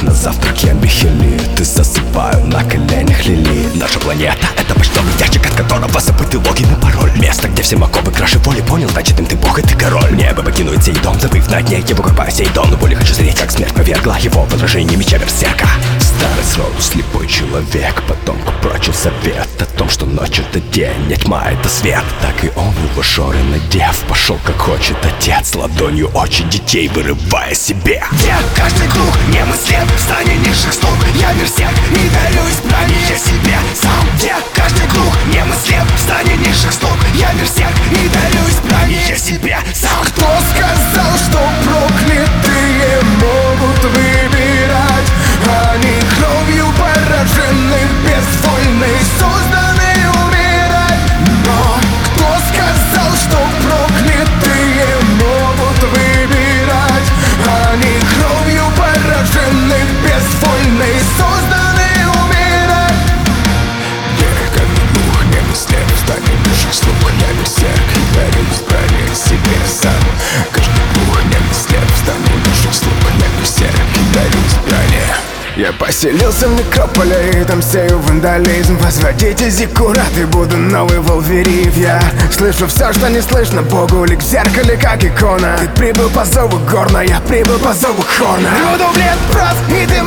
на завтраке бихелит и засыпаю на коленях Лилит. Наша планета — это почтовый ящик, от которого забытый логин и пароль. Место, где все оковы краше воли, понял, значит им ты бог и ты король. Небо покинуть сей дом, забыв на дне его как Посейдон. Но более хочу зреть, как смерть повергла его в отражении меча берсерка. Старый сроду слепой человек, потомку прочил совет о том, что ночь — это день, а тьма — это свет. Так и он, его шоры надев, пошел как хочет отец, ладонью очи детей вырывая себе. Где каждый круг не мыслен в стане низших слуг. Я берсерк и дарю избрание себе сам. Где каждый круг не мыслен в стане низших слуг. Я берсерк и дарю избрание себе сам. Кто сказал, что проклятые могут выбирать? Они кровью поражены, безвольны, созданы умирать. Но кто сказал, что проклятые могут выбирать? Они кровью поражены, безвольны, созданы умирать. Я как дух не мыслен в стане низших слуг. Я берсерк и дарю избрание себе сам. Каждый дух не мыслен в стане низших слуг. Я берсерк и дарю избрание. Я поселился в некрополе и там сею вандализм. Возводите зиккурат и буду новый Волверив. Я слышу все, что не слышно Богу. Лик в зеркале, как икона. Ты прибыл по зову горна, я прибыл по зову Хона. Буду в лет прав, и ты